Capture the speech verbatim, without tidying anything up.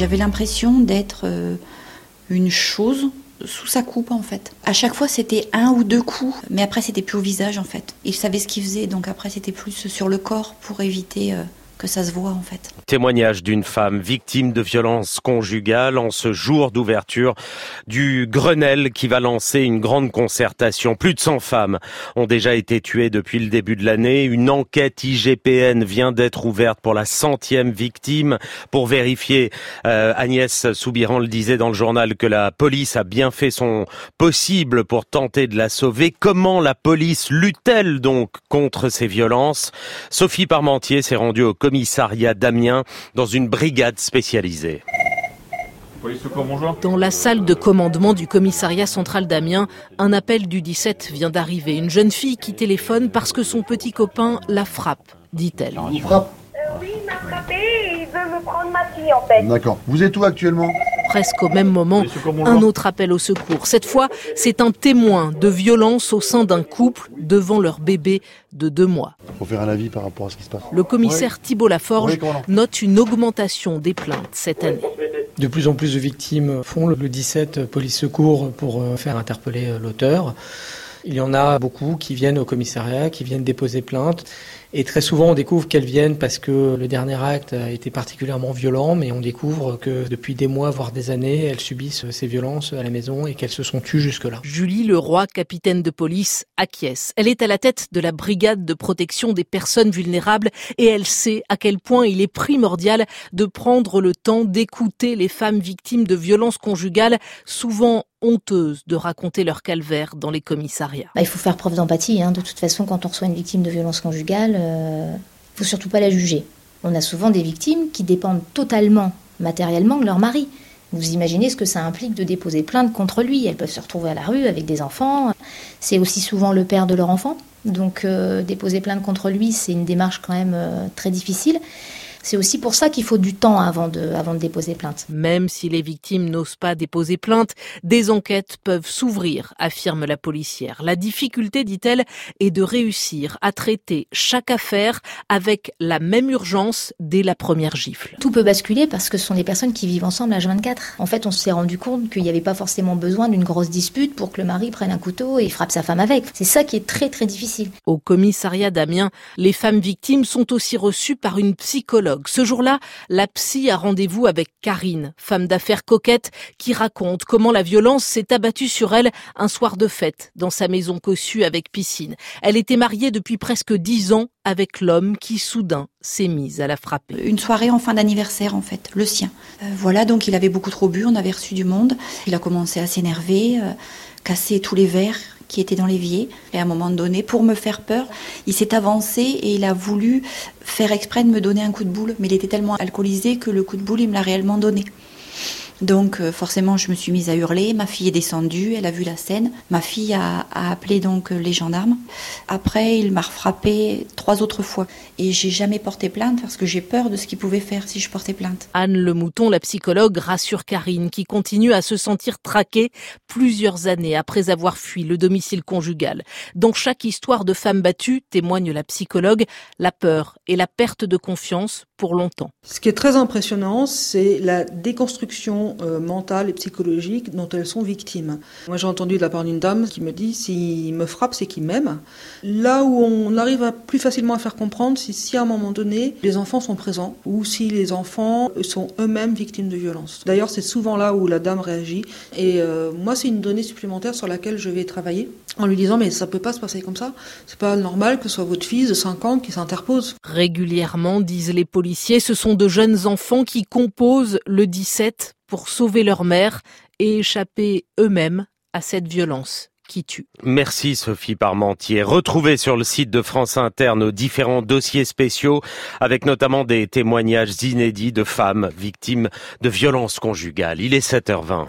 J'avais l'impression d'être euh, une chose sous sa coupe en fait. À chaque fois c'était un ou deux coups, mais après c'était plus au visage en fait. Il savait ce qu'il faisait, donc après c'était plus sur le corps pour éviter euh, que ça se voit en fait. Témoignage d'une femme victime de violences conjugales en ce jour d'ouverture du Grenelle qui va lancer une grande concertation. Plus de cent femmes ont déjà été tuées depuis le début de l'année. Une enquête I G P N vient d'être ouverte pour la centième victime pour vérifier, euh, Agnès Soubiran le disait dans le journal, que la police a bien fait son possible pour tenter de la sauver. Comment la police lutte-t-elle donc contre ces violences? Sophie Parmentier s'est rendue au commissariat d'Amiens dans une brigade spécialisée. Dans la salle de commandement du commissariat central d'Amiens, un appel du dix-sept vient d'arriver. Une jeune fille qui téléphone parce que son petit copain la frappe, dit-elle. Il frappe ? Euh, oui, il m'a frappé et il veut me prendre ma fille en fait. D'accord. Vous êtes où actuellement ? Presque au même moment, un autre appel au secours. Cette fois, c'est un témoin de violence au sein d'un couple devant leur bébé de deux mois. Il faut faire un avis par rapport à ce qui se passe. Le commissaire oui. Thibault Laforge oui, note une augmentation des plaintes cette année. De plus en plus de victimes font le dix-sept police secours pour faire interpeller l'auteur. Il y en a beaucoup qui viennent au commissariat, qui viennent déposer plainte. Et très souvent, on découvre qu'elles viennent parce que le dernier acte a été particulièrement violent, mais on découvre que depuis des mois, voire des années, elles subissent ces violences à la maison et qu'elles se sont tues jusque-là. Julie Leroy, capitaine de police, acquiesce. Elle est à la tête de la brigade de protection des personnes vulnérables et elle sait à quel point il est primordial de prendre le temps d'écouter les femmes victimes de violences conjugales, souvent honteuses de raconter leur calvaire dans les commissariats. Bah, il faut faire preuve d'empathie. Hein. De toute façon, quand on reçoit une victime de violence conjugale, il euh, ne faut surtout pas la juger. On a souvent des victimes qui dépendent totalement, matériellement, de leur mari. Vous imaginez ce que ça implique de déposer plainte contre lui. Elles peuvent se retrouver à la rue avec des enfants. C'est aussi souvent le père de leur enfant. Donc euh, déposer plainte contre lui, c'est une démarche quand même euh, très difficile. C'est aussi pour ça qu'il faut du temps avant de, avant de déposer plainte. Même si les victimes n'osent pas déposer plainte, des enquêtes peuvent s'ouvrir, affirme la policière. La difficulté, dit-elle, est de réussir à traiter chaque affaire avec la même urgence dès la première gifle. Tout peut basculer parce que ce sont des personnes qui vivent ensemble H vingt-quatre. En fait, on s'est rendu compte qu'il n'y avait pas forcément besoin d'une grosse dispute pour que le mari prenne un couteau et frappe sa femme avec. C'est ça qui est très très difficile. Au commissariat d'Amiens, les femmes victimes sont aussi reçues par une psychologue. Ce jour-là, la psy a rendez-vous avec Karine, femme d'affaires coquette, qui raconte comment la violence s'est abattue sur elle un soir de fête dans sa maison cossue avec piscine. Elle était mariée depuis presque dix ans avec l'homme qui soudain s'est mis à la frapper. Une soirée en fin d'anniversaire en fait, le sien. Euh, voilà, donc il avait beaucoup trop bu, on avait reçu du monde. Il a commencé à s'énerver, euh, casser tous les verres qui était dans l'évier. Et à un moment donné, pour me faire peur, il s'est avancé et il a voulu faire exprès de me donner un coup de boule. Mais il était tellement alcoolisé que le coup de boule, il me l'a réellement donné. Donc euh, forcément, je me suis mise à hurler. Ma fille est descendue, elle a vu la scène. Ma fille a, a appelé donc les gendarmes. Après, il m'a frappé trois autres fois. Et j'ai jamais porté plainte parce que j'ai peur de ce qu'il pouvait faire si je portais plainte. Anne Lemouton, la psychologue, rassure Karine, qui continue à se sentir traquée plusieurs années après avoir fui le domicile conjugal. Dans chaque histoire de femme battue, témoigne la psychologue, la peur et la perte de confiance pour longtemps. Ce qui est très impressionnant, c'est la déconstruction euh, mentale et psychologique dont elles sont victimes. Moi, j'ai entendu de la part d'une dame qui me dit « s'il me frappe, c'est qu'il m'aime ». Là où on arrive à plus facilement à faire comprendre, c'est si à un moment donné, les enfants sont présents ou si les enfants sont eux-mêmes victimes de violences. D'ailleurs, c'est souvent là où la dame réagit. Et euh, moi, c'est une donnée supplémentaire sur laquelle je vais travailler en lui disant « mais ça peut pas se passer comme ça. C'est pas normal que ce soit votre fils de cinq ans qui s'interpose ». Régulièrement, disent les policiers, ce sont de jeunes enfants qui composent le dix-sept pour sauver leur mère et échapper eux-mêmes à cette violence qui tue. Merci Sophie Parmentier. Retrouvez sur le site de France Inter nos différents dossiers spéciaux avec notamment des témoignages inédits de femmes victimes de violences conjugales. Il est sept heures vingt.